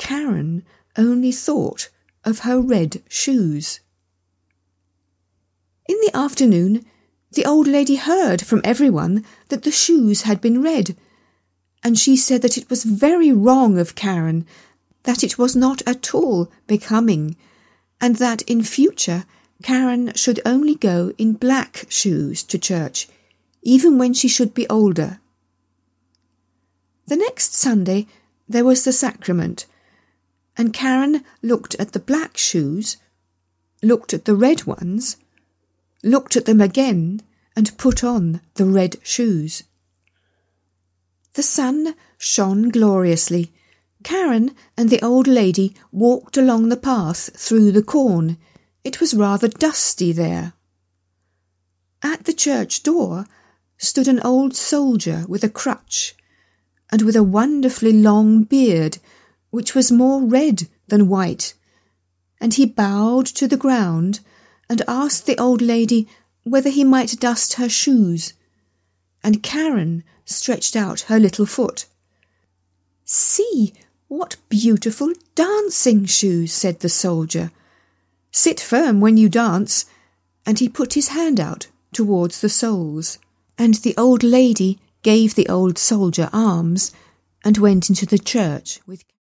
Karen only thought of her red shoes. In the afternoon, the old lady heard from everyone that the shoes had been red, and she said that it was very wrong of Karen, that it was not at all becoming, and that in future Karen should only go in black shoes to church, even when she should be older. The next Sunday there was the sacrament, and Karen looked at the black shoes, looked at the red ones, looked at them again, and put on the red shoes. The sun shone gloriously. Karen and the old lady walked along the path through the corn. It was rather dusty there. At the church door stood an old soldier with a crutch, and with a wonderfully long beard, which was more red than white, and he bowed to the ground and asked the old lady whether he might dust her shoes, and Karen stretched out her little foot. "See, what beautiful dancing shoes," said the soldier. "Sit firm when you dance," and he put his hand out towards the soles, and the old lady gave the old soldier alms and went into the church with